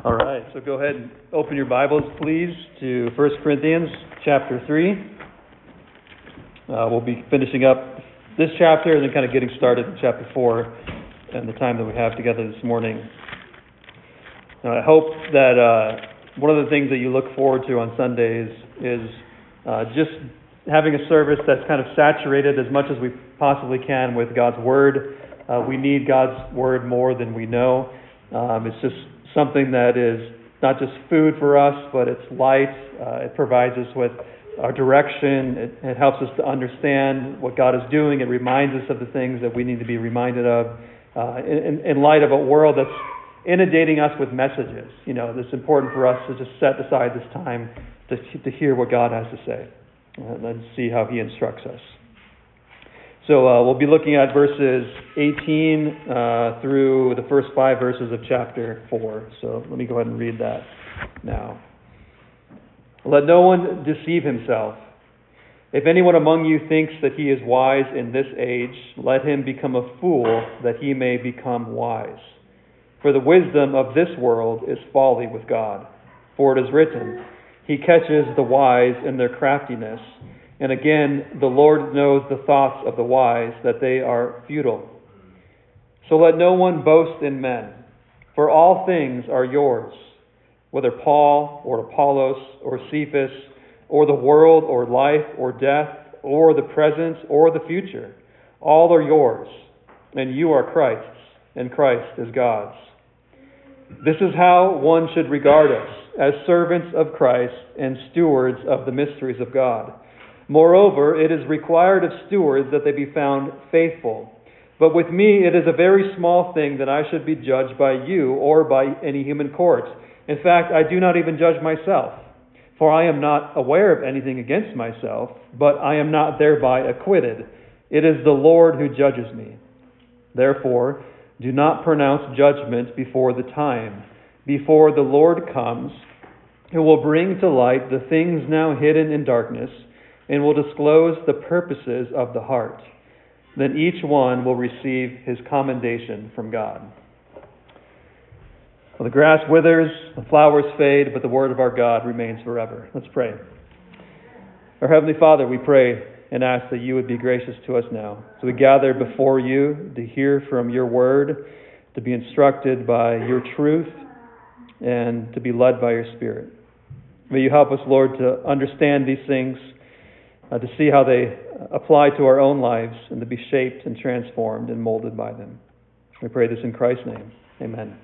All right, so go ahead and open your Bibles, please, to 1 Corinthians chapter 3. We'll be finishing up this chapter and then kind of getting started in chapter 4 and the time that we have together this morning. I hope that one of the things that you look forward to on Sundays is just having a service that's kind of saturated as much as we possibly can with God's Word. We need God's Word more than we know. It's just something that is not just food for us, but it's light. It provides us with our direction. It helps us to understand what God is doing. It reminds us of the things that we need to be reminded of in light of a world that's inundating us with messages. You know, it's important for us to just set aside this time to hear what God has to say and then see how He instructs us. So we'll be looking at verses 18 through the first 5 verses of chapter 4. So let me go ahead and read that now. Let no one deceive himself. If anyone among you thinks that he is wise in this age, let him become a fool that he may become wise. For the wisdom of this world is folly with God. For it is written, He catches the wise in their craftiness. And again, the Lord knows the thoughts of the wise, that they are futile. So let no one boast in men, for all things are yours, whether Paul or Apollos or Cephas or the world or life or death or the present or the future. All are yours, and you are Christ's, and Christ is God's. This is how one should regard us, as servants of Christ and stewards of the mysteries of God. Moreover, it is required of stewards that they be found faithful. But with me it is a very small thing that I should be judged by you or by any human court. In fact, I do not even judge myself, for I am not aware of anything against myself, but I am not thereby acquitted. It is the Lord who judges me. Therefore, do not pronounce judgment before the time, before the Lord comes, who will bring to light the things now hidden in darkness, and will disclose the purposes of the heart. Then each one will receive his commendation from God. Well, the grass withers, the flowers fade, but the word of our God remains forever. Let's pray. Our Heavenly Father, we pray and ask that you would be gracious to us now. So we gather before you to hear from your word, to be instructed by your truth, and to be led by your Spirit. May you help us, Lord, to understand these things, to see how they apply to our own lives, and to be shaped and transformed and molded by them. We pray this in Christ's name. Amen.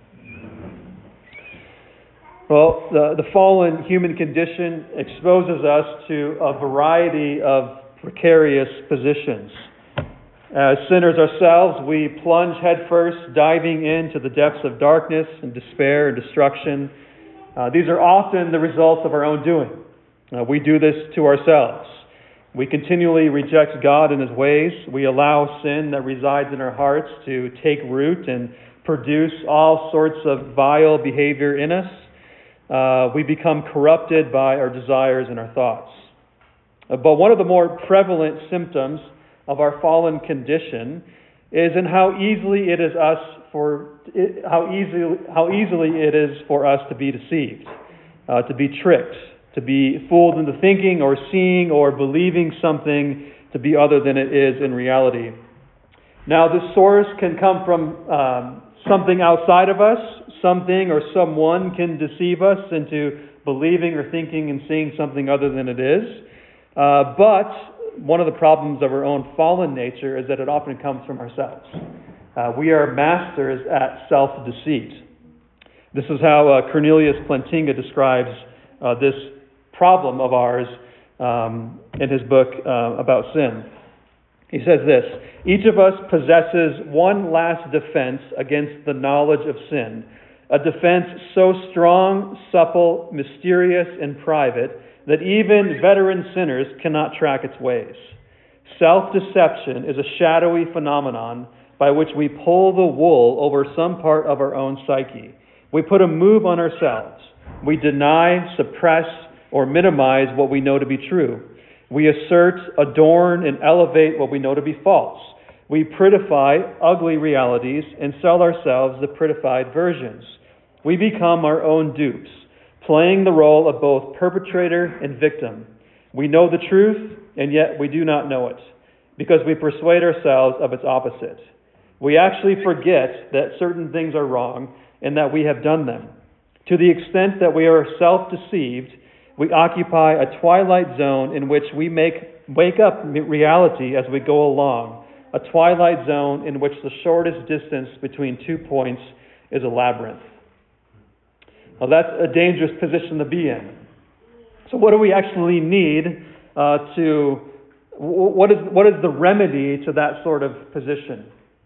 Well, the fallen human condition exposes us to a variety of precarious positions. As sinners ourselves, we plunge headfirst, diving into the depths of darkness and despair and destruction. These are often the results of our own doing. We do this to ourselves. We continually reject God and His ways. We allow sin that resides in our hearts to take root and produce all sorts of vile behavior in us. We become corrupted by our desires and our thoughts. But one of the more prevalent symptoms of our fallen condition is in how easily it is for us to be deceived, to be tricked, to be fooled into thinking or seeing or believing something to be other than it is in reality. Now, this source can come from something outside of us. Something or someone can deceive us into believing or thinking and seeing something other than it is. But one of the problems of our own fallen nature is that it often comes from ourselves. We are masters at self-deceit. This is how Cornelius Plantinga describes this problem of ours in his book about sin. He says this: each of us possesses one last defense against the knowledge of sin, a defense so strong, supple, mysterious, and private that even veteran sinners cannot track its ways. Self-deception is a shadowy phenomenon by which we pull the wool over some part of our own psyche. We put a move on ourselves. We deny, suppress, or minimize what we know to be true. We assert, adorn, and elevate what we know to be false. We prettify ugly realities and sell ourselves the prettified versions. We become our own dupes, playing the role of both perpetrator and victim. We know the truth, and yet we do not know it, because we persuade ourselves of its opposite. We actually forget that certain things are wrong and that we have done them. To the extent that we are self-deceived, we occupy a twilight zone in which we wake up reality as we go along, a twilight zone in which the shortest distance between 2 points is a labyrinth. Now that's a dangerous position to be in. So what do we actually need what is the remedy to that sort of position?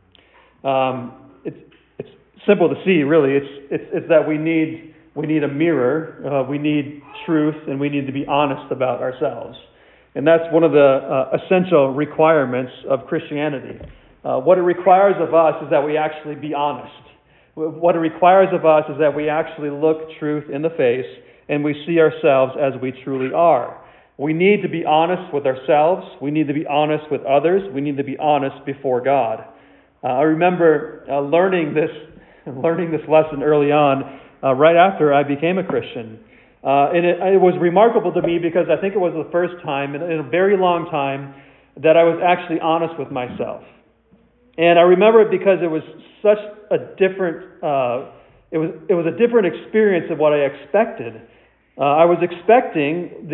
It's simple to see, really. It's that we need a mirror, we need truth, and we need to be honest about ourselves. And that's one of the essential requirements of Christianity. What it requires of us is that we actually be honest. What it requires of us is that we actually look truth in the face and we see ourselves as we truly are. We need to be honest with ourselves. We need to be honest with others. We need to be honest before God. I remember learning this lesson early on, right after I became a Christian. And it was remarkable to me because I think it was the first time in a very long time that I was actually honest with myself. And I remember it because it was such a different, it was a different experience of what I expected. I was expecting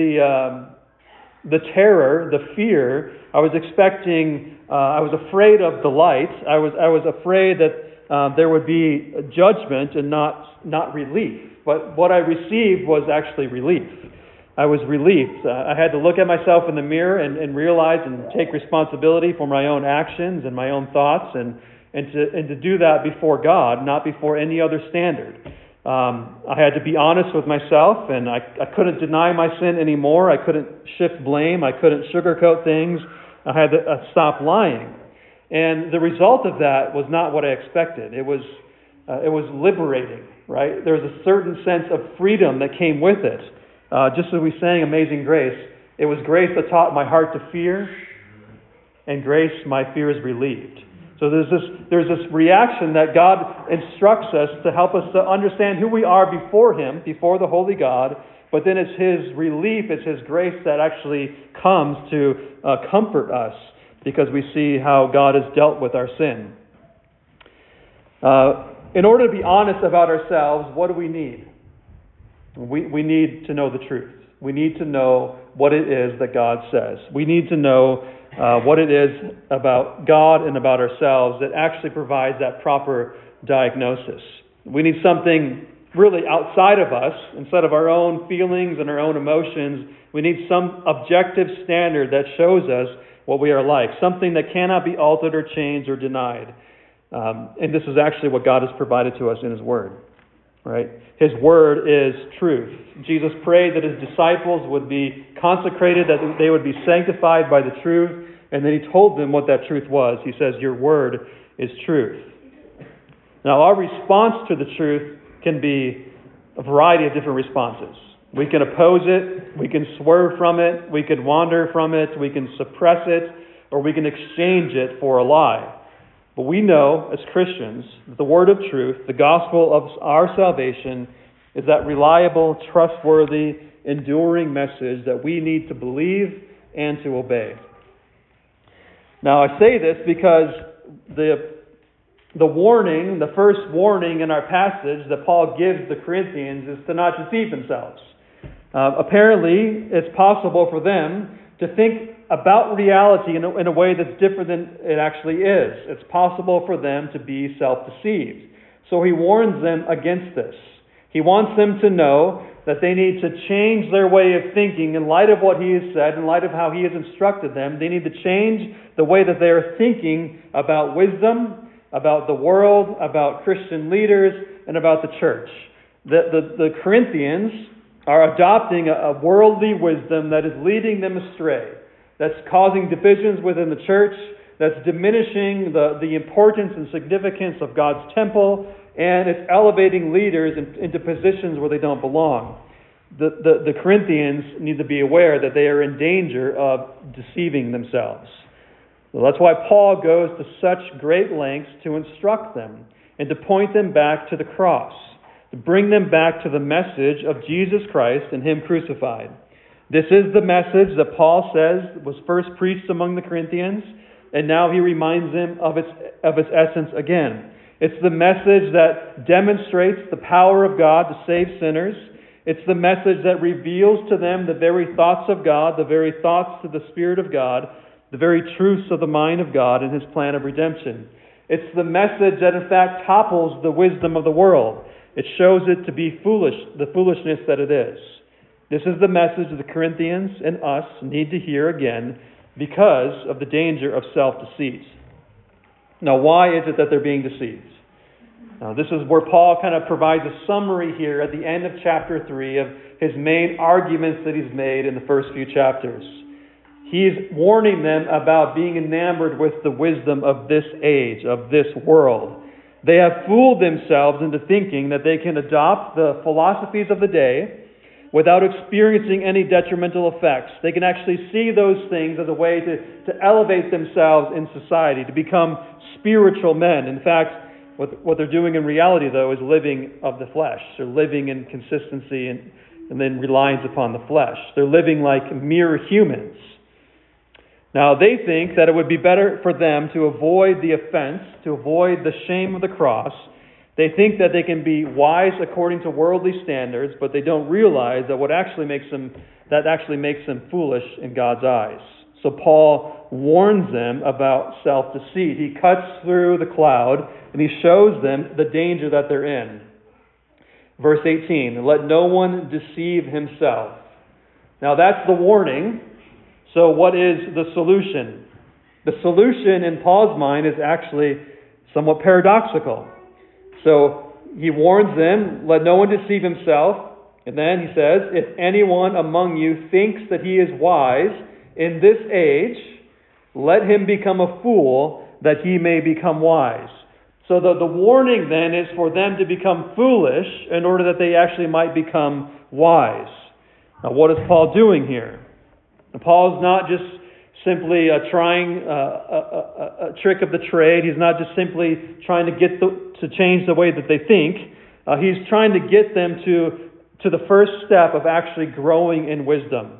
the terror, the fear. I was expecting, I was afraid of the light. I was afraid that there would be judgment and not relief. But what I received was actually relief. I was relieved. I had to look at myself in the mirror and realize and take responsibility for my own actions and my own thoughts and to do that before God, not before any other standard. I had to be honest with myself, and I couldn't deny my sin anymore. I couldn't shift blame. I couldn't sugarcoat things. I had to stop lying. And the result of that was not what I expected. It was liberating, right? There was a certain sense of freedom that came with it. Just as we sang Amazing Grace, it was grace that taught my heart to fear, and grace my fear is relieved. So there's this reaction that God instructs us to help us to understand who we are before Him, before the Holy God, but then it's His relief, it's His grace that actually comes to comfort us because we see how God has dealt with our sin. In order to be honest about ourselves, what do we need? We need to know the truth. We need to know what it is that God says. We need to know what it is about God and about ourselves that actually provides that proper diagnosis. We need something really outside of us, instead of our own feelings and our own emotions. We need some objective standard that shows us what we are like, something that cannot be altered or changed or denied. And this is actually what God has provided to us in His Word. Right? His Word is truth. Jesus prayed that His disciples would be consecrated, that they would be sanctified by the truth, and then He told them what that truth was. He says, your Word is truth. Now, our response to the truth can be a variety of different responses. We can oppose it, we can swerve from it, we can wander from it, we can suppress it, or we can exchange it for a lie. But we know, as Christians, that the word of truth, the gospel of our salvation, is that reliable, trustworthy, enduring message that we need to believe and to obey. Now, I say this because the warning, the first warning in our passage that Paul gives the Corinthians is to not deceive themselves. Apparently, it's possible for them to think about reality in a way that's different than it actually is. It's possible for them to be self-deceived. So he warns them against this. He wants them to know that they need to change their way of thinking in light of what he has said, in light of how he has instructed them. They need to change the way that they are thinking about wisdom, about the world, about Christian leaders, and about the church. The Corinthians are adopting a worldly wisdom that is leading them astray, that's causing divisions within the church, that's diminishing the importance and significance of God's temple, and it's elevating leaders into positions where they don't belong. The Corinthians need to be aware that they are in danger of deceiving themselves. So that's why Paul goes to such great lengths to instruct them and to point them back to the cross. to bring them back to the message of Jesus Christ and Him crucified. This is the message that Paul says was first preached among the Corinthians, and now he reminds them of its essence again. It's the message that demonstrates the power of God to save sinners. It's the message that reveals to them the very thoughts of God, the very thoughts of the Spirit of God, the very truths of the mind of God and His plan of redemption. It's the message that in fact topples the wisdom of the world. It shows it to be foolish, the foolishness that it is. This is the message the Corinthians and us need to hear again because of the danger of self-deceit. Now, why is it that they're being deceived? Now, this is where Paul kind of provides a summary here at the end of chapter 3 of his main arguments that he's made in the first few chapters. He's warning them about being enamored with the wisdom of this age, of this world. They have fooled themselves into thinking that they can adopt the philosophies of the day without experiencing any detrimental effects. They can actually see those things as a way to elevate themselves in society, to become spiritual men. In fact, what they're doing in reality, though, is living of the flesh. They're living in consistency and then reliance upon the flesh. They're living like mere humans. Now, they think that it would be better for them to avoid the offense, to avoid the shame of the cross. They think that they can be wise according to worldly standards, but they don't realize that that actually makes them foolish in God's eyes. So Paul warns them about self-deceit. He cuts through the cloud and he shows them the danger that they're in. Verse 18, let no one deceive himself. Now that's the warning. So what is the solution? The solution in Paul's mind is actually somewhat paradoxical. So he warns them, let no one deceive himself. And then he says, if anyone among you thinks that he is wise in this age, let him become a fool that he may become wise. So the warning then is for them to become foolish in order that they actually might become wise. Now what is Paul doing here? Paul is not just simply trying a trick of the trade. He's not just simply trying to get to change the way that they think. He's trying to get them to the first step of actually growing in wisdom.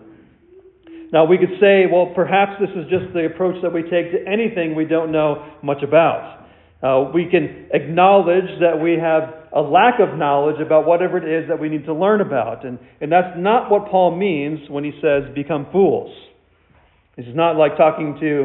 Now we could say, well, perhaps this is just the approach that we take to anything we don't know much about. We can acknowledge that we have a lack of knowledge about whatever it is that we need to learn about. And that's not what Paul means when he says become fools. This is not like talking to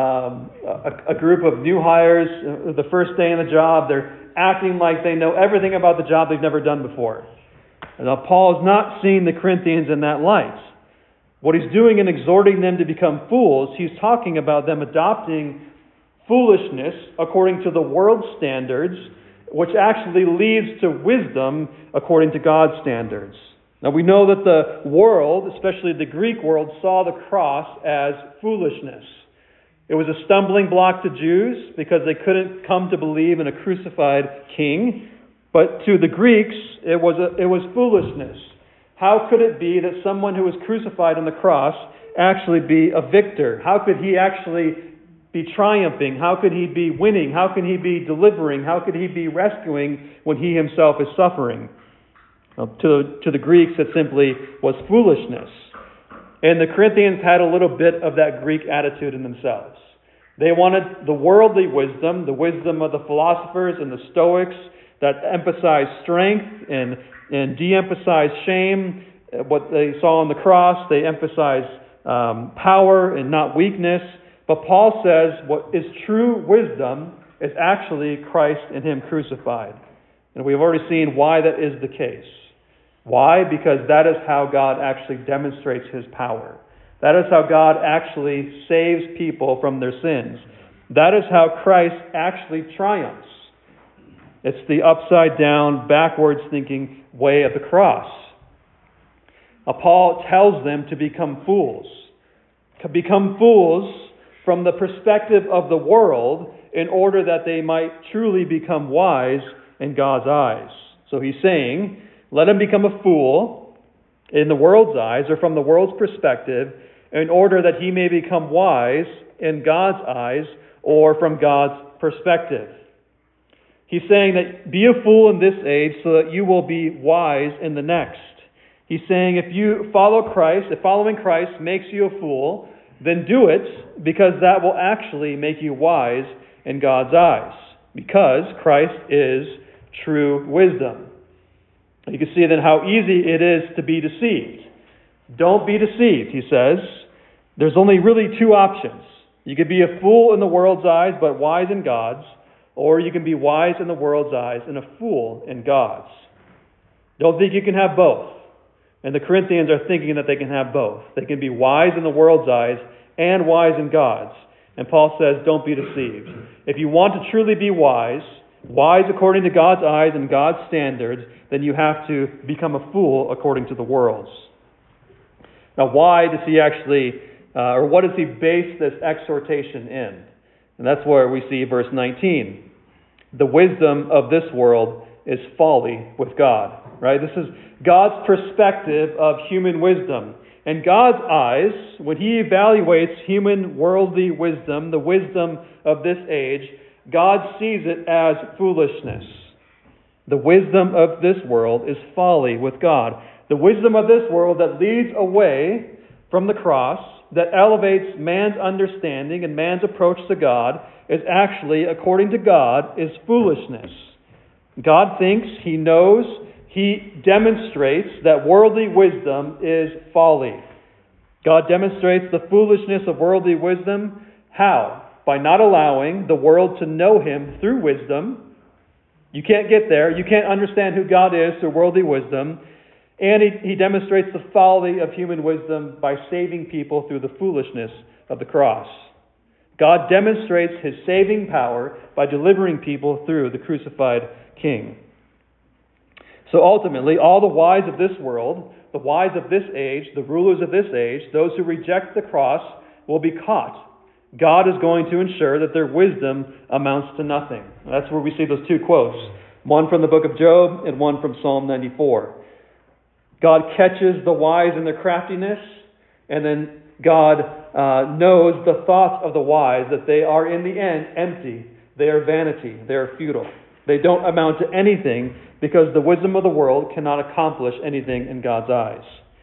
a group of new hires the first day on the job. They're acting like they know everything about the job they've never done before. Now, Paul is not seeing the Corinthians in that light. What he's doing in exhorting them to become fools, he's talking about them adopting foolishness according to the world's standards, which actually leads to wisdom according to God's standards. Now we know that the world, especially the Greek world, saw the cross as foolishness. It was a stumbling block to Jews because they couldn't come to believe in a crucified king. But to the Greeks, it was foolishness. How could it be that someone who was crucified on the cross actually be a victor? How could he actually be triumphing? How could he be winning? How can he be delivering? How could he be rescuing when he himself is suffering? To the Greeks, it simply was foolishness. And the Corinthians had a little bit of that Greek attitude in themselves. They wanted the worldly wisdom, the wisdom of the philosophers and the Stoics that emphasized strength and de-emphasized shame. What they saw on the cross, they emphasized power and not weakness. But Paul says what is true wisdom is actually Christ and Him crucified. And we've already seen why that is the case. Why? Because that is how God actually demonstrates His power. That is how God actually saves people from their sins. That is how Christ actually triumphs. It's the upside down, backwards thinking way of the cross. Paul tells them to become fools. To become fools from the perspective of the world in order that they might truly become wise in God's eyes. So he's saying, let him become a fool in the world's eyes or from the world's perspective in order that he may become wise in God's eyes or from God's perspective. He's saying that be a fool in this age so that you will be wise in the next. He's saying if you follow Christ, if following Christ makes you a fool, then do it, because that will actually make you wise in God's eyes, because Christ is true wisdom. You can see then how easy it is to be deceived. Don't be deceived, he says. There's only really two options. You could be a fool in the world's eyes, but wise in God's, or you can be wise in the world's eyes and a fool in God's. Don't think you can have both. And the Corinthians are thinking that they can have both. They can be wise in the world's eyes and wise in God's. And Paul says, don't be deceived. If you want to truly be wise according to God's eyes and God's standards, then you have to become a fool according to the world's. Now, why does he actually, or what does he base this exhortation in? And that's where we see verse 19. The wisdom of this world is folly with God. Right? This is God's perspective of human wisdom. In God's eyes, when he evaluates human worldly wisdom, the wisdom of this age, God sees it as foolishness. The wisdom of this world is folly with God. The wisdom of this world that leads away from the cross, that elevates man's understanding and man's approach to God, is actually, according to God, is foolishness. God thinks, he knows, he demonstrates that worldly wisdom is folly. God demonstrates the foolishness of worldly wisdom. How? By not allowing the world to know him through wisdom. You can't get there. You can't understand who God is through worldly wisdom. And he demonstrates the folly of human wisdom by saving people through the foolishness of the cross. God demonstrates his saving power by delivering people through the crucified King. So ultimately, all the wise of this world, the wise of this age, the rulers of this age, those who reject the cross will be caught. God is going to ensure that their wisdom amounts to nothing. That's where we see those two quotes, one from the book of Job and one from Psalm 94. God catches the wise in their craftiness, and then God knows the thoughts of the wise, that they are in the end empty. They are vanity. They are futile. They don't amount to anything because the wisdom of the world cannot accomplish anything in God's eyes.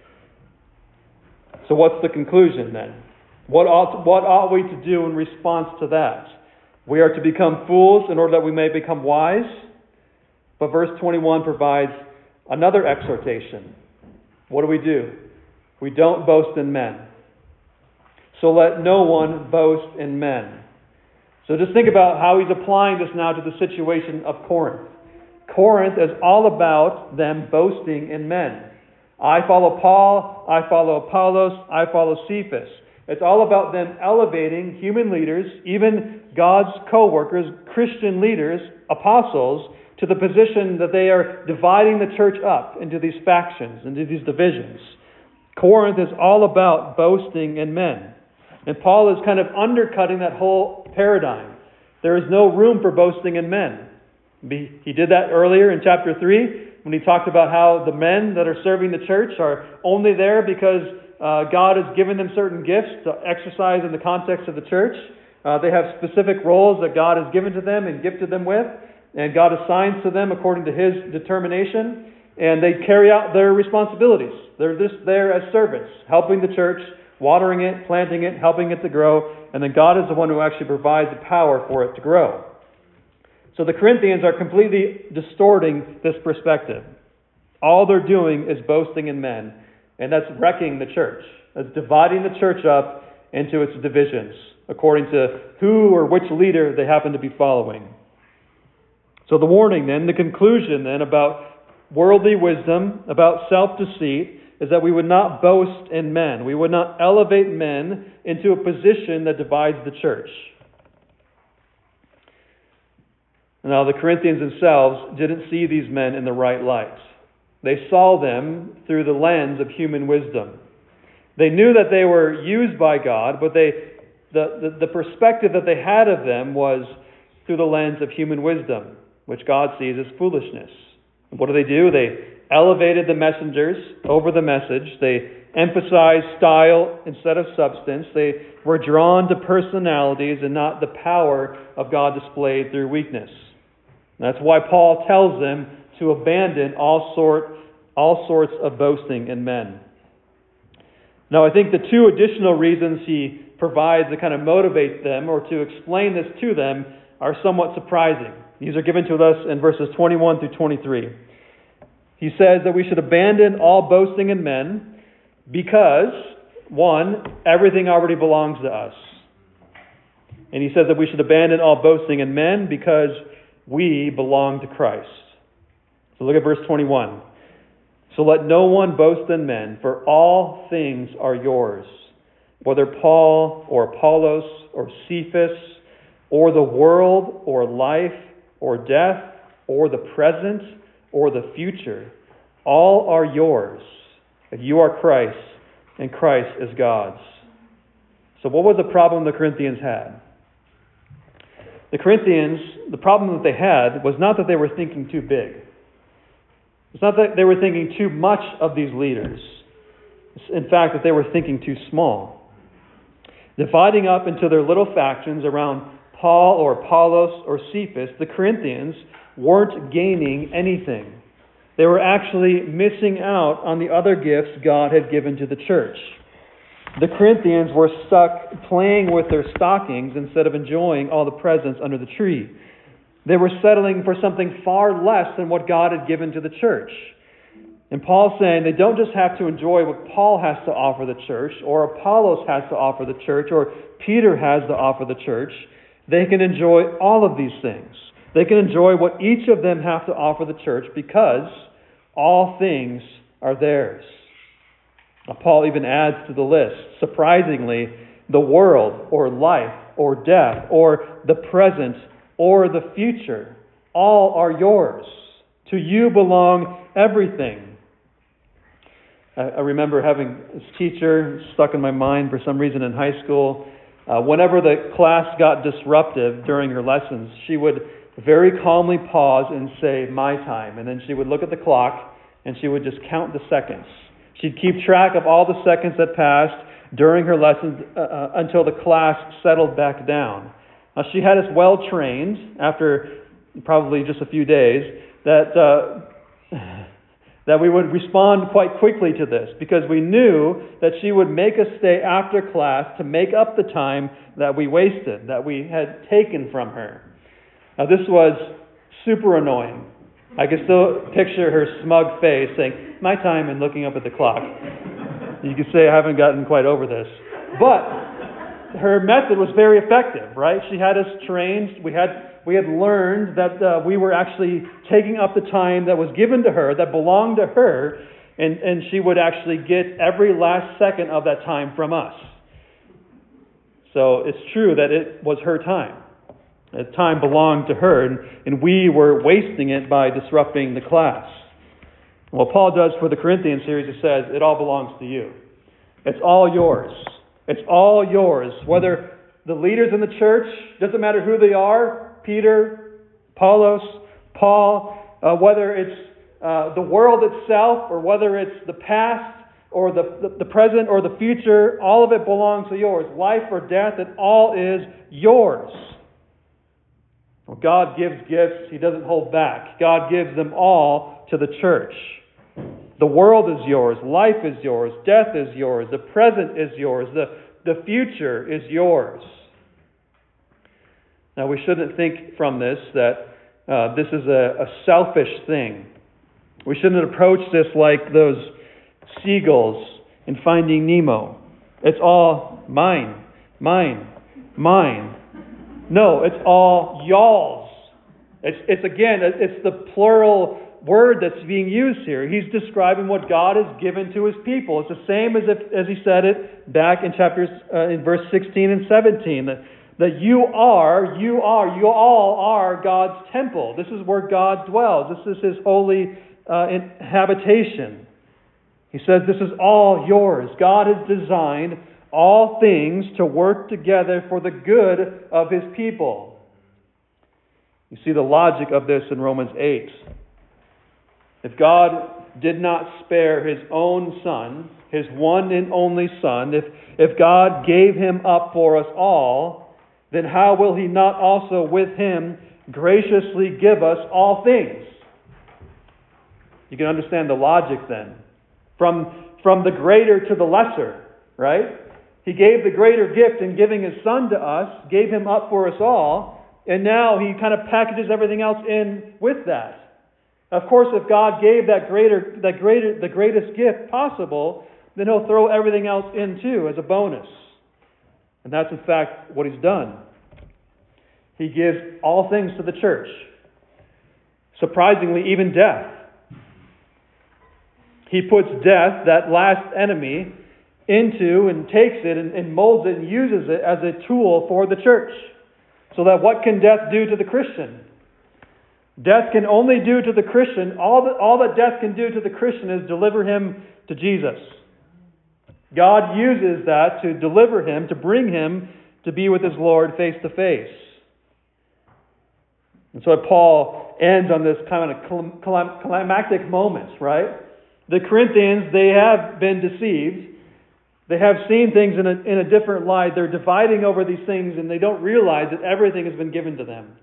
So what's the conclusion then? What ought we to do in response to that? We are to become fools in order that we may become wise. But verse 21 provides another exhortation. What do? We don't boast in men. So let no one boast in men. So just think about how he's applying this now to the situation of Corinth. Corinth is all about them boasting in men. I follow Paul, I follow Apollos, I follow Cephas. It's all about them elevating human leaders, even God's co-workers, Christian leaders, apostles, to the position that they are dividing the church up into these factions, into these divisions. Corinth is all about boasting in men. And Paul is kind of undercutting that whole paradigm. There is no room for boasting in men. He did that earlier in chapter 3 when he talked about how the men that are serving the church are only there because God has given them certain gifts to exercise in the context of the church. They have specific roles that God has given to them and gifted them with, and God assigns to them according to his determination, and they carry out their responsibilities. They're just there as servants, helping the church, watering it, planting it, helping it to grow, and then God is the one who actually provides the power for it to grow. So the Corinthians are completely distorting this perspective. All they're doing is boasting in men, and that's wrecking the church. That's dividing the church up into its divisions, according to who or which leader they happen to be following. So the warning then, the conclusion then about worldly wisdom, about self-deceit, is that we would not boast in men. We would not elevate men into a position that divides the church. Now, the Corinthians themselves didn't see these men in the right light. They saw them through the lens of human wisdom. They knew that they were used by God, but the perspective that they had of them was through the lens of human wisdom, which God sees as foolishness. And what do? They elevated the messengers over the message. They emphasized style instead of substance. They were drawn to personalities and not the power of God displayed through weakness. That's why Paul tells them to abandon all sorts of boasting in men. Now, I think the two additional reasons he provides to kind of motivate them or to explain this to them are somewhat surprising. These are given to us in verses 21 through 23. He says that we should abandon all boasting in men because, one, everything already belongs to us. And he says that we should abandon all boasting in men because we belong to Christ. So look at verse 21. So let no one boast in men, for all things are yours, whether Paul or Apollos or Cephas or the world or life or death or the present or the future. All are yours. If you are Christ, and Christ is God's. So what was the problem the Corinthians had? The Corinthians, the problem that they had was not that they were thinking too big. It's not that they were thinking too much of these leaders. It's in fact that they were thinking too small. Dividing up into their little factions around Paul or Apollos or Cephas, the Corinthians weren't gaining anything. They were actually missing out on the other gifts God had given to the church. The Corinthians were stuck playing with their stockings instead of enjoying all the presents under the tree. They were settling for something far less than what God had given to the church. And Paul's saying they don't just have to enjoy what Paul has to offer the church, or Apollos has to offer the church, or Peter has to offer the church. They can enjoy all of these things. They can enjoy what each of them have to offer the church because all things are theirs. Now, Paul even adds to the list, surprisingly, the world, or life, or death, or the present, or the future. All are yours. To you belong everything. I remember having this teacher stuck in my mind for some reason in high school. Whenever the class got disruptive during her lessons, she would very calmly pause and say, "My time." And then she would look at the clock and she would just count the seconds. She'd keep track of all the seconds that passed during her lessons until the class settled back down. Now, she had us well trained after probably just a few days that we would respond quite quickly to this because we knew that she would make us stay after class to make up the time that we wasted, that we had taken from her. Now, this was super annoying. I can still picture her smug face saying, "My time," and looking up at the clock. You could say I haven't gotten quite over this. But her method was very effective, right? She had us trained. We had learned that we were actually taking up the time that was given to her, that belonged to her, and she would actually get every last second of that time from us. So it's true that it was her time. That time belonged to her, and we were wasting it by disrupting the class. What Paul does for the Corinthians here is he says, it all belongs to you. It's all yours. It's all yours. Whether the leaders in the church, doesn't matter who they are, Peter, Apollos, Paul, whether it's the world itself or whether it's the past or the present or the future, all of it belongs to yours. Life or death, it all is yours. Well, God gives gifts. He doesn't hold back. God gives them all to the church. The world is yours. Life is yours. Death is yours. The present is yours. The future is yours. Now, we shouldn't think from this that this is a selfish thing. We shouldn't approach this like those seagulls in Finding Nemo. It's all mine, mine, mine. No, it's all y'all's. It's the plural word that's being used here. He's describing what God has given to His people. It's the same as He said it back in in verse 16 and 17. That you all are God's temple. This is where God dwells. This is His holy habitation. He says this is all yours. God has designed all things to work together for the good of His people. You see the logic of this in Romans 8. If God did not spare His own Son, His one and only Son, if God gave Him up for us all, then how will He not also with Him graciously give us all things. You can understand the logic then. From the greater to the lesser, right? He gave the greater gift in giving His Son to us, gave Him up for us all, and now He kind of packages everything else in with that. Of course, if God gave the greatest gift possible, then He'll throw everything else in too as a bonus. And that's in fact what He's done. He gives all things to the church. Surprisingly, even death. He puts death, that last enemy, into and takes it and molds it and uses it as a tool for the church. So that what can death do to the Christian? Death can only do to the Christian, all that death can do to the Christian is deliver him to Jesus. God uses that to deliver him, to bring him to be with his Lord face to face. And so Paul ends on this kind of climactic moment, right? The Corinthians, they have been deceived. They have seen things in a different light. They're dividing over these things and they don't realize that everything has been given to them.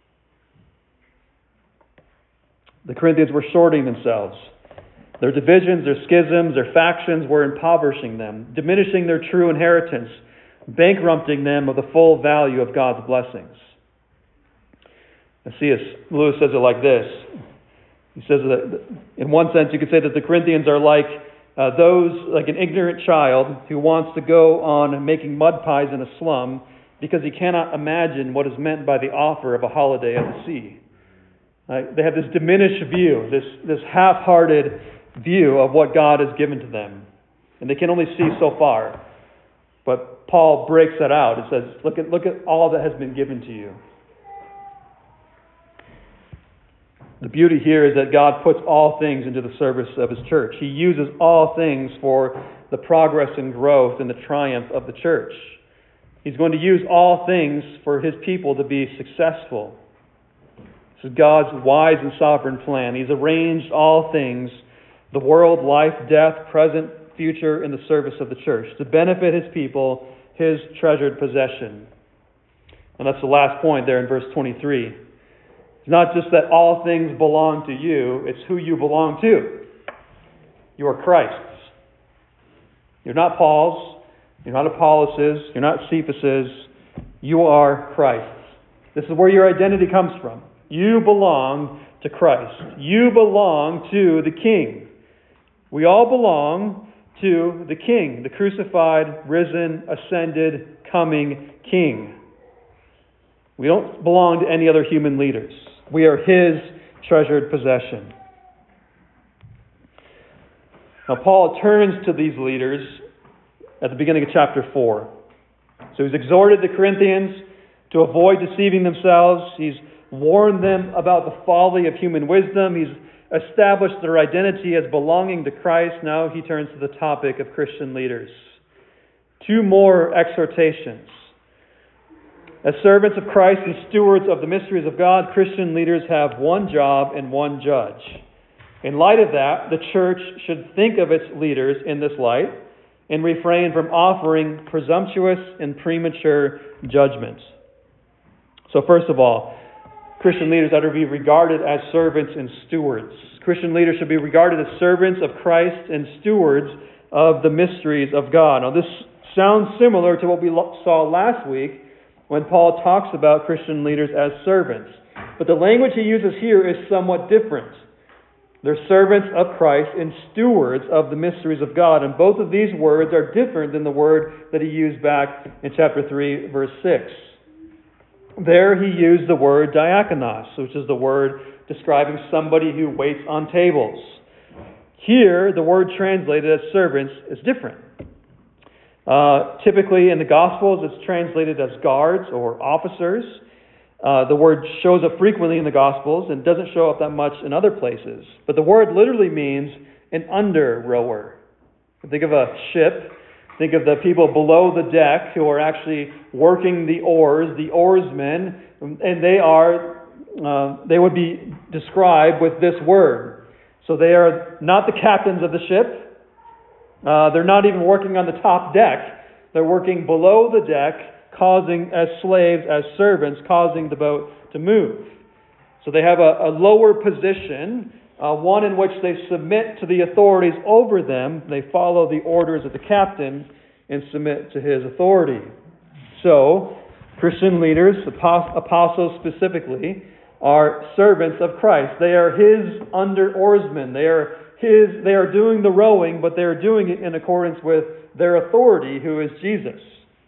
The Corinthians were shorting themselves. Their divisions, their schisms, their factions were impoverishing them, diminishing their true inheritance, bankrupting them of the full value of God's blessings. And C.S. Lewis says it like this. He says that in one sense you could say that the Corinthians are like an ignorant child who wants to go on making mud pies in a slum because he cannot imagine what is meant by the offer of a holiday at the sea. They have this diminished view, this half-hearted view of what God has given to them. And they can only see so far. But Paul breaks that out. It says, look at all that has been given to you. The beauty here is that God puts all things into the service of His church. He uses all things for the progress and growth and the triumph of the church. He's going to use all things for His people to be successful. This is God's wise and sovereign plan. He's arranged all things, the world, life, death, present, future, in the service of the church, to benefit His people, His treasured possession. And that's the last point there in verse 23. It's not just that all things belong to you, it's who you belong to. You are Christ's. You're not Paul's, you're not Apollos', you're not Cephas's, you are Christ's. This is where your identity comes from. You belong to Christ. You belong to the King. We all belong to the King, the crucified, risen, ascended, coming King. We don't belong to any other human leaders. We are His treasured possession. Now Paul turns to these leaders at the beginning of chapter 4. So he's exhorted the Corinthians to avoid deceiving themselves. He's warned them about the folly of human wisdom. He's established their identity as belonging to Christ. Now he turns to the topic of Christian leaders. Two more exhortations. As servants of Christ and stewards of the mysteries of God, Christian leaders have one job and one judge. In light of that, the church should think of its leaders in this light and refrain from offering presumptuous and premature judgments. So first of all, Christian leaders are to be regarded as servants and stewards. Christian leaders should be regarded as servants of Christ and stewards of the mysteries of God. Now this sounds similar to what we saw last week when Paul talks about Christian leaders as servants. But the language he uses here is somewhat different. They're servants of Christ and stewards of the mysteries of God. And both of these words are different than the word that he used back in chapter 3, verse 6. There he used the word diakonos, which is the word describing somebody who waits on tables. Here, the word translated as servants is different. Typically in the Gospels, it's translated as guards or officers. The word shows up frequently in the Gospels and doesn't show up that much in other places. But the word literally means an under-rower. Think of a ship. Think of the people below the deck who are actually working the oars, the oarsmen, and they would be described with this word. So they are not the captains of the ship. They're not even working on the top deck. They're working below the deck, as slaves, as servants, causing the boat to move. So they have a lower position, one in which they submit to the authorities over them. They follow the orders of the captain and submit to his authority. So, Christian leaders, apostles specifically, are servants of Christ. They are His under oarsmen. They are doing the rowing, but they are doing it in accordance with their authority, who is Jesus.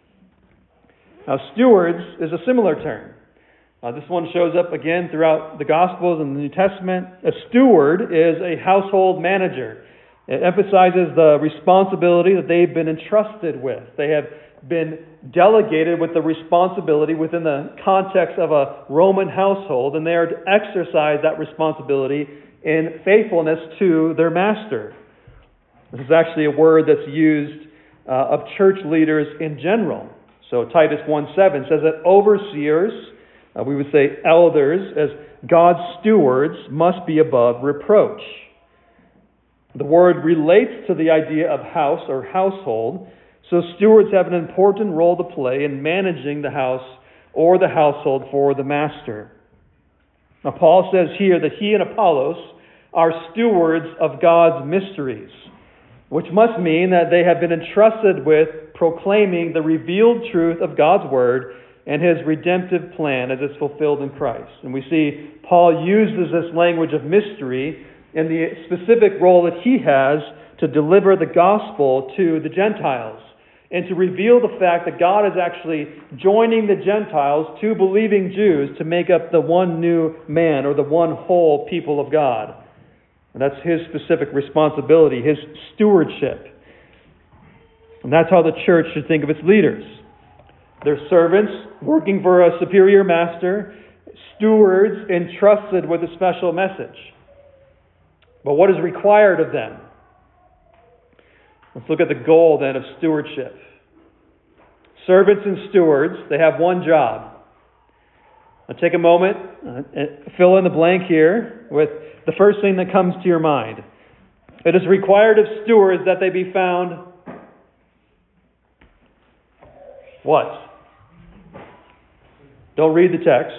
Now, stewards is a similar term. This one shows up again throughout the Gospels and the New Testament. A steward is a household manager. It emphasizes the responsibility that they've been entrusted with. They have been delegated with the responsibility within the context of a Roman household, and they are to exercise that responsibility in faithfulness to their master. This is actually a word that's used of church leaders in general. So Titus 1:7 says that overseers, we would say elders, as God's stewards, must be above reproach. The word relates to the idea of house or household, so stewards have an important role to play in managing the house or the household for the master. Now, Paul says here that he and Apollos are stewards of God's mysteries, which must mean that they have been entrusted with proclaiming the revealed truth of God's Word and His redemptive plan as it's fulfilled in Christ. And we see Paul uses this language of mystery in the specific role that he has to deliver the gospel to the Gentiles and to reveal the fact that God is actually joining the Gentiles to believing Jews to make up the one new man or the one whole people of God. And that's his specific responsibility, his stewardship. And that's how the church should think of its leaders. They're servants working for a superior master, stewards entrusted with a special message. But what is required of them? Let's look at the goal then of stewardship. Servants and stewards, they have one job. Now take a moment and fill in the blank here with the first thing that comes to your mind. It is required of stewards that they be found what? Don't read the text.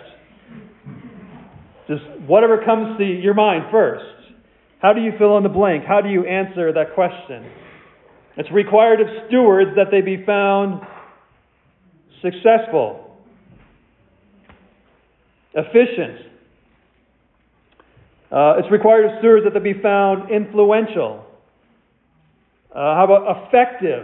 Just whatever comes to your mind first. How do you fill in the blank? How do you answer that question? It's required of stewards that they be found successful, efficient. It's required of stewards that they be found influential. How about effective?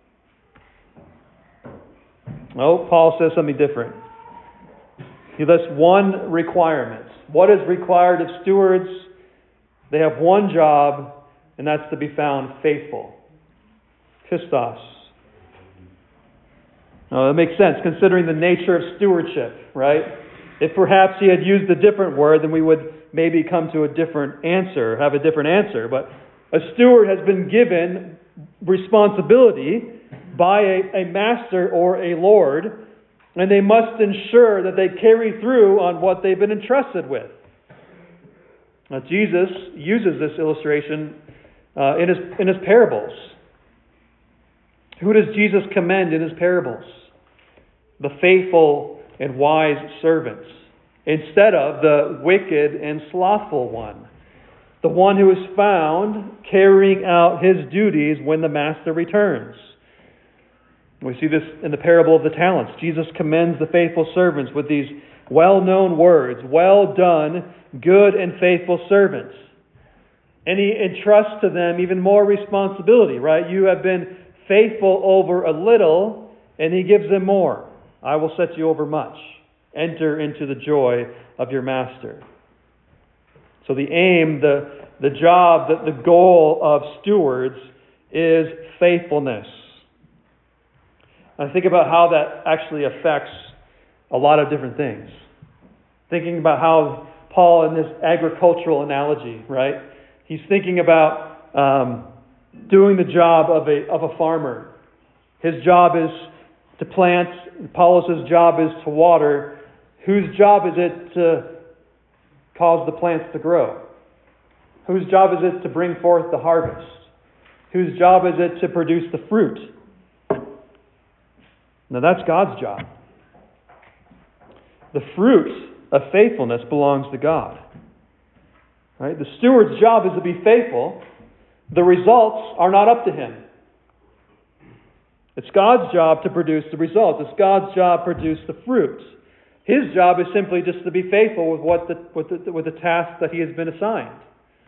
No, Paul says something different. He lists one requirement. What is required of stewards? They have one job, and that's to be found faithful. Pistos. Now, that makes sense considering the nature of stewardship, right? If perhaps he had used a different word, then we would maybe come to a different answer, have a different answer. But a steward has been given responsibility by a master or a lord, and they must ensure that they carry through on what they've been entrusted with. Now, Jesus uses this illustration in his parables. Who does Jesus commend in his parables? The faithful and wise servants, instead of the wicked and slothful one. The one who is found carrying out his duties when the master returns. We see this in the parable of the talents. Jesus commends the faithful servants with these well-known words. Well done, good and faithful servants. And he entrusts to them even more responsibility, right? You have been faithful over a little, and he gives them more. I will set you over much. Enter into the joy of your master. So the aim, the job, the goal of stewards is faithfulness. I think about how that actually affects a lot of different things. Thinking about how Paul, in this agricultural analogy, right? He's thinking about doing the job of a farmer. His job is to plant. Apollos' job is to water. Whose job is it to cause the plants to grow? Whose job is it to bring forth the harvest? Whose job is it to produce the fruit? Now that's God's job. The fruit of faithfulness belongs to God. Right? The steward's job is to be faithful. The results are not up to him. It's God's job to produce the results. It's God's job to produce the fruit. His job is simply just to be faithful with the task that he has been assigned.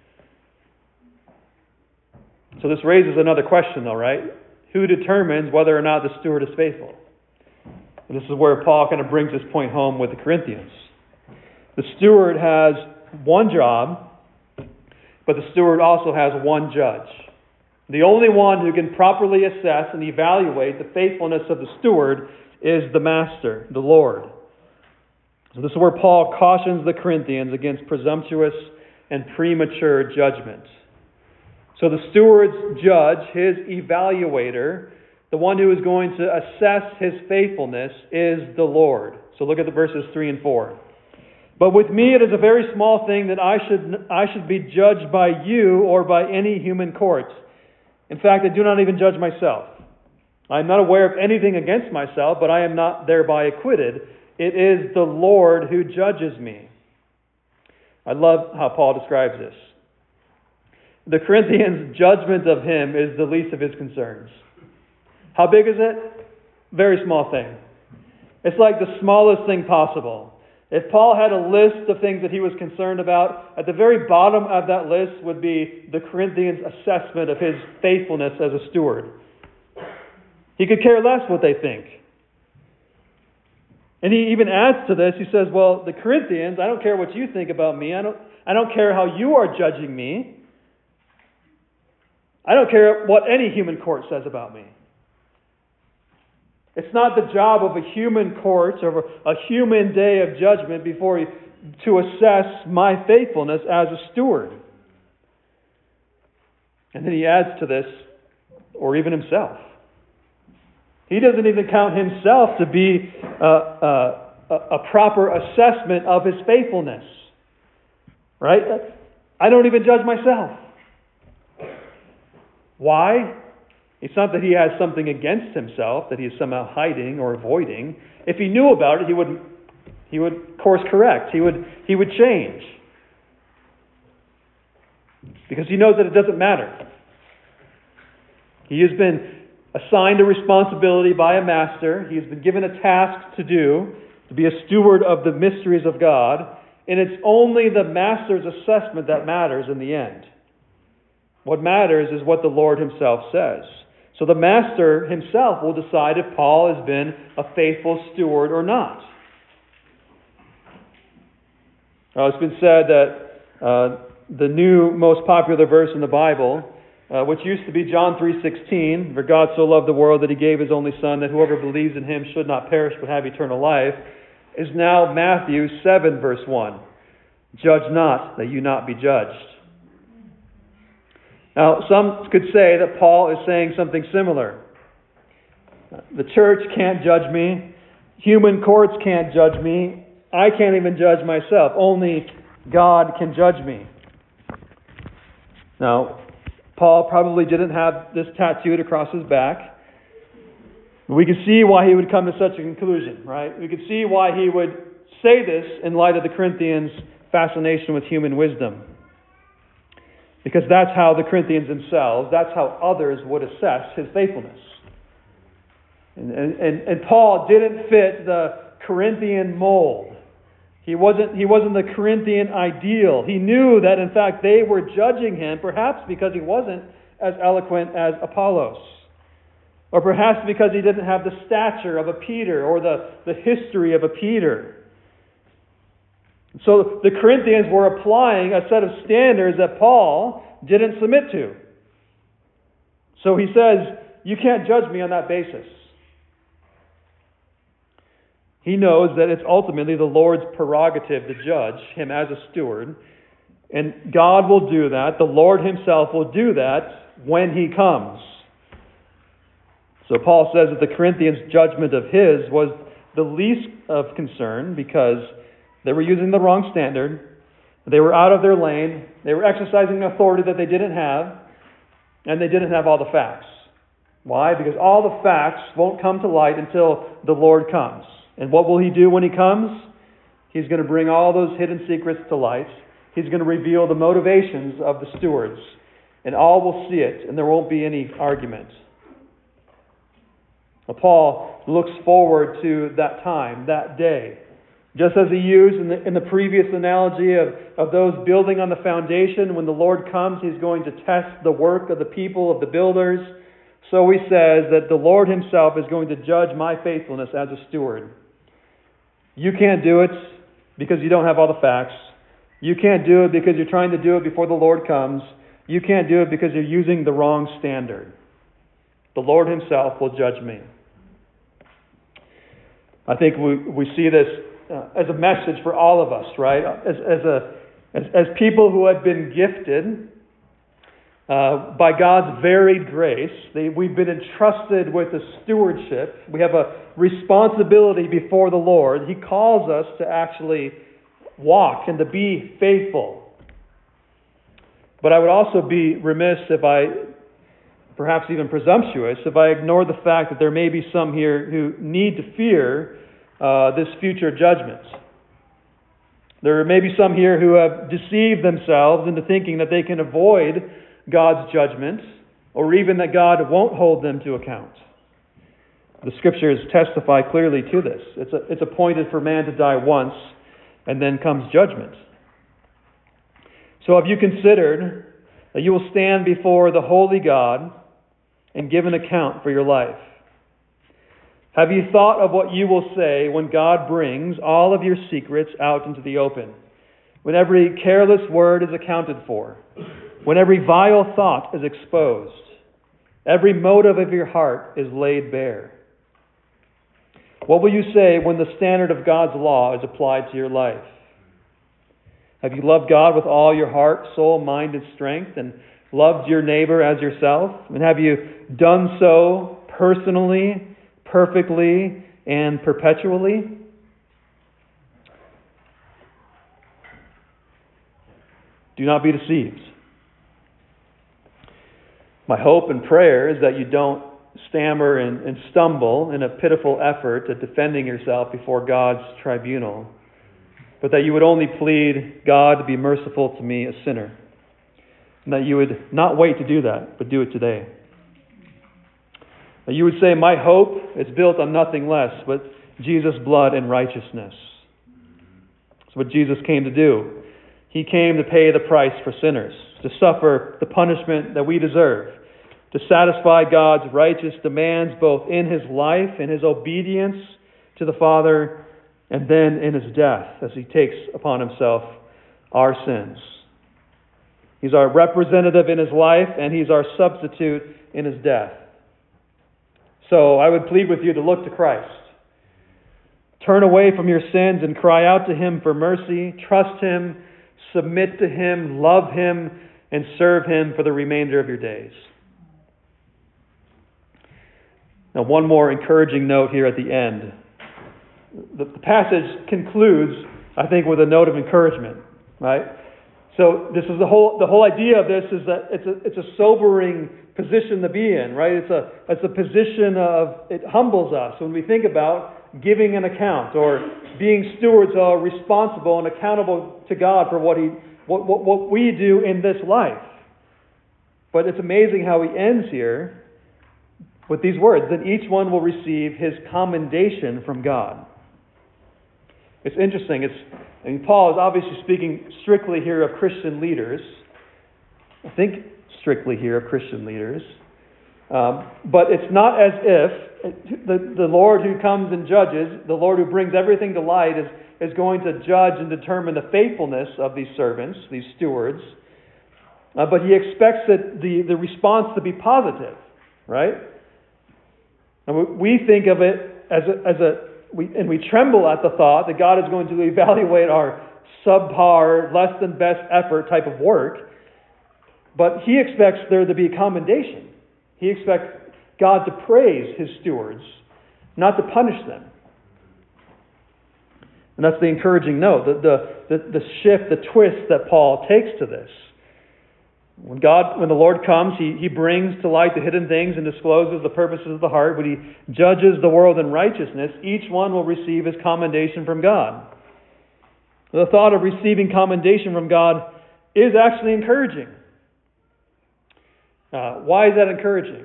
So this raises another question, though, right? Who determines whether or not the steward is faithful? And this is where Paul kind of brings this point home with the Corinthians. The steward has one job, but the steward also has one judge. The only one who can properly assess and evaluate the faithfulness of the steward is the master, the Lord. So this is where Paul cautions the Corinthians against presumptuous and premature judgment. So the steward's judge, his evaluator, the one who is going to assess his faithfulness, is the Lord. So look at the verses 3 and 4. But with me it is a very small thing that I should be judged by you or by any human court. In fact, I do not even judge myself. I am not aware of anything against myself, but I am not thereby acquitted. It is the Lord who judges me. I love how Paul describes this. The Corinthians' judgment of him is the least of his concerns. How big is it? Very small thing. It's like the smallest thing possible. If Paul had a list of things that he was concerned about, at the very bottom of that list would be the Corinthians' assessment of his faithfulness as a steward. He could care less what they think. And he even adds to this, he says, well, the Corinthians, I don't care what you think about me. I don't care how you are judging me. I don't care what any human court says about me. It's not the job of a human court or a human day of judgment to assess my faithfulness as a steward. And then he adds to this, or even himself. He doesn't even count himself to be a proper assessment of his faithfulness. Right? I don't even judge myself. Why? It's not that he has something against himself that he is somehow hiding or avoiding. If he knew about it, he would course correct. He would change. Because he knows that it doesn't matter. He has been assigned a responsibility by a master. He has been given a task to do, to be a steward of the mysteries of God. And it's only the master's assessment that matters in the end. What matters is what the Lord himself says. So the master himself will decide if Paul has been a faithful steward or not. It's been said that the new most popular verse in the Bible, which used to be John 3:16, for God so loved the world that he gave his only Son, that whoever believes in him should not perish but have eternal life, is now Matthew 7 verse 1. Judge not, that you not be judged. Now, some could say that Paul is saying something similar. The church can't judge me. Human courts can't judge me. I can't even judge myself. Only God can judge me. Now, Paul probably didn't have this tattooed across his back. We can see why he would come to such a conclusion, right? We can see why he would say this in light of the Corinthians' fascination with human wisdom. Because that's how the Corinthians themselves, that's how others would assess his faithfulness. And Paul didn't fit the Corinthian mold. He wasn't the Corinthian ideal. He knew that, in fact, they were judging him, perhaps because he wasn't as eloquent as Apollos. Or perhaps because he didn't have the stature of a Peter or the history of a Peter. So the Corinthians were applying a set of standards that Paul didn't submit to. So he says, you can't judge me on that basis. He knows that it's ultimately the Lord's prerogative to judge him as a steward. And God will do that. The Lord himself will do that when he comes. So Paul says that the Corinthians' judgment of his was the least of concern because they were using the wrong standard. They were out of their lane. They were exercising authority that they didn't have. And they didn't have all the facts. Why? Because all the facts won't come to light until the Lord comes. And what will he do when he comes? He's going to bring all those hidden secrets to light. He's going to reveal the motivations of the stewards. And all will see it, and there won't be any argument. Now, Paul looks forward to that time, that day. Just as he used in the previous analogy of those building on the foundation, when the Lord comes, He's going to test the work of the people, of the builders. So he says that the Lord Himself is going to judge my faithfulness as a steward. You can't do it because you don't have all the facts. You can't do it because you're trying to do it before the Lord comes. You can't do it because you're using the wrong standard. The Lord Himself will judge me. I think we see this as a message for all of us, right? As people who have been gifted by God's varied grace, we've been entrusted with a stewardship. We have a responsibility before the Lord. He calls us to actually walk and to be faithful. But I would also be remiss perhaps even presumptuous, if I ignore the fact that there may be some here who need to fear this future judgment. There may be some here who have deceived themselves into thinking that they can avoid God's judgment, or even that God won't hold them to account. The Scriptures testify clearly to this. It's appointed for man to die once, and then comes judgment. So have you considered that you will stand before the holy God and give an account for your life? Have you thought of what you will say when God brings all of your secrets out into the open? When every careless word is accounted for? When every vile thought is exposed? Every motive of your heart is laid bare? What will you say when the standard of God's law is applied to your life? Have you loved God with all your heart, soul, mind, and strength, and loved your neighbor as yourself? And have you done so personally, perfectly, and perpetually? Do not be deceived. My hope and prayer is that you don't stammer and stumble in a pitiful effort at defending yourself before God's tribunal, but that you would only plead, God, to be merciful to me, a sinner. And that you would not wait to do that, but do it today. That you would say, my hope is built on nothing less but Jesus' blood and righteousness. That's what Jesus came to do. He came to pay the price for sinners, to suffer the punishment that we deserve, to satisfy God's righteous demands both in His life, in His obedience to the Father, and then in His death as He takes upon Himself our sins. He's our representative in His life, and He's our substitute in His death. So I would plead with you to look to Christ. Turn away from your sins and cry out to Him for mercy. Trust Him, submit to Him, love Him, and serve Him for the remainder of your days. Now, one more encouraging note here at the end. The passage concludes, I think, with a note of encouragement, right? So this is the whole idea of this is that it's a sobering position to be in, right? It's a position of, it humbles us when we think about giving an account or being stewards or responsible and accountable to God for what we do in this life. But it's amazing how he ends here with these words, that each one will receive his commendation from God. It's interesting. Paul is obviously speaking strictly here of Christian leaders. I think strictly here of Christian leaders. But it's not as if the Lord who comes and judges, the Lord who brings everything to light, is going to judge and determine the faithfulness of these servants, these stewards. But he expects that the response to be positive, right? And we think of it we tremble at the thought that God is going to evaluate our subpar, less than best effort type of work. But he expects there to be a commendation. He expects God to praise his stewards, not to punish them. And that's the encouraging note, the shift, the twist that Paul takes to this. When the Lord comes, He brings to light the hidden things and discloses the purposes of the heart. When He judges the world in righteousness, each one will receive his commendation from God. The thought of receiving commendation from God is actually encouraging. Why is that encouraging?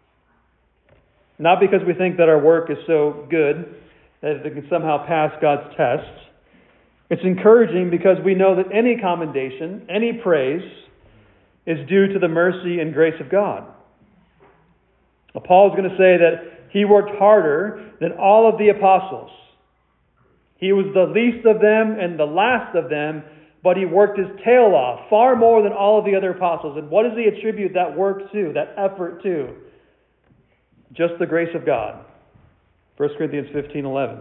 Not because we think that our work is so good that it can somehow pass God's test. It's encouraging because we know that any commendation, any praise, is due to the mercy and grace of God. Well, Paul is going to say that he worked harder than all of the apostles. He was the least of them and the last of them, but he worked his tail off far more than all of the other apostles. And what does he attribute that work to, that effort to? Just the grace of God. 1 Corinthians 15:11.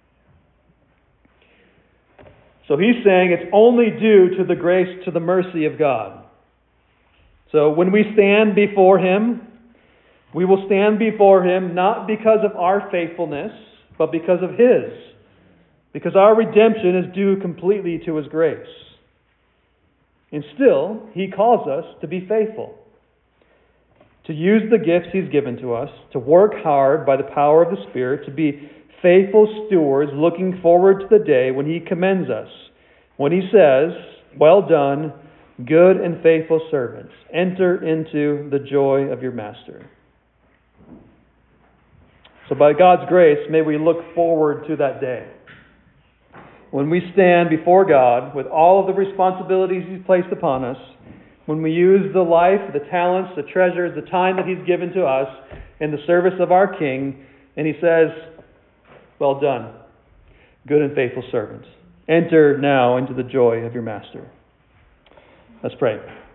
So he's saying it's only due to the grace, to the mercy of God. So when we stand before Him, we will stand before Him not because of our faithfulness, but because of His. Because our redemption is due completely to His grace. And still, He calls us to be faithful. To use the gifts He's given to us, to work hard by the power of the Spirit, to be faithful stewards looking forward to the day when He commends us. When He says, "Well done, good and faithful servants. Enter into the joy of your Master." So by God's grace, may we look forward to that day. When we stand before God with all of the responsibilities He's placed upon us, when we use the life, the talents, the treasures, the time that He's given to us in the service of our King, and He says, "Well done, good and faithful servants. Enter now into the joy of your Master." Let's pray.